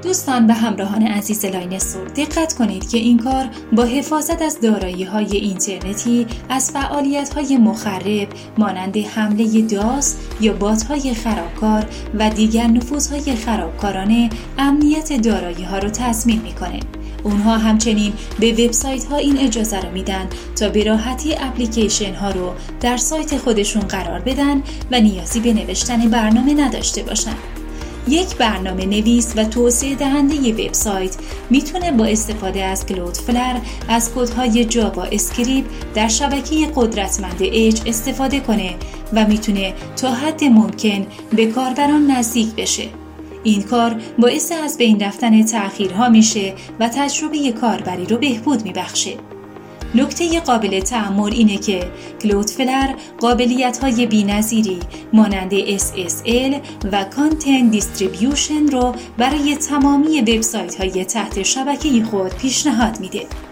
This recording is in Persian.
دوستان و همراهان عزیز لاینسور، دقت کنید که این کار با حفاظت از دارایی‌های اینترنتی از فعالیت‌های مخرب مانند حمله داس یا بات‌های خرابکار و دیگر نفوذهای خرابکارانه امنیت دارایی‌ها را تضمین می‌کنه. اونها همچنین به وبسایت‌ها این اجازه رو میدن تا به راحتی اپلیکیشن ها رو در سایت خودشون قرار بدن و نیازی به نوشتن برنامه نداشته باشن. یک برنامه نویس و توسعه دهنده وبسایت میتونه با استفاده از کلودفلر از کدهای جاوا اسکریپت در شبکه قدرتمند اج استفاده کنه و میتونه تا حد ممکن به کاربران نزدیک بشه. این کار باعث از بین رفتن تأخیرها میشه و تجربه کاربری رو بهبود میبخشه. نکته قابل تأمل اینه که کلودفلر قابلیت‌های بی‌نظیری مانند SSL و کانتنت دیستریبیوشن رو برای تمامی وبسایت‌های تحت شبکه خود پیشنهاد میده.